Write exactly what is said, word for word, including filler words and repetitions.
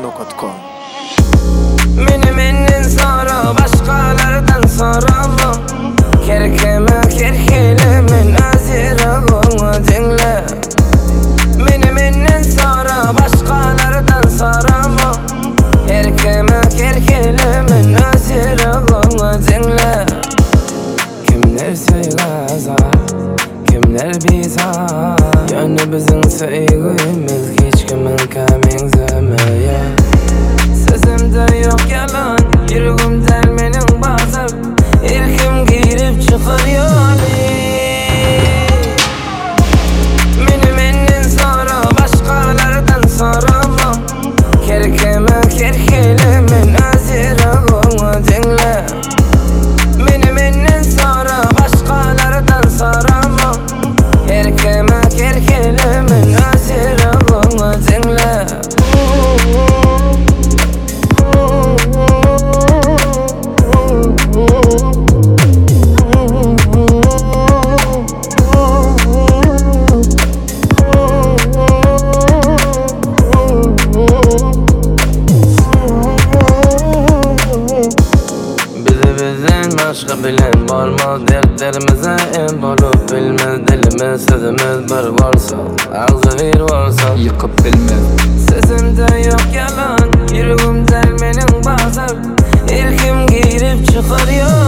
nokta com. Meni menden sonra başkalardan soramam. Kerkeme kerkele men aziragonu dinle. Meni menden sonra başkalardan soramam. Kerkeme kerkele men aziragonu dinle. Kimler söylezar, kimler bizar. Gönlümüzün sevgimiz hiç kimin kamenzemeye. Sözümde yok yalan, yüreğimden menin bazar. İlkim girip çıkıyor. Meni menden sonra başkalardan soramam. Kerkeme kerkele men aziragonu dinle. Meni menden sonra başkalardan soramam. Kerkeme kerkele men aziragonu dinle. Başka bilen barmaz dertlerimize en bolup bilmez. Dilimiz sözümüz bir varsa, ağzı bir varsa yıkıp bilmez. Sözümde yok yalan, yüreğimden menin bazar. İlkim girip çıkıyor.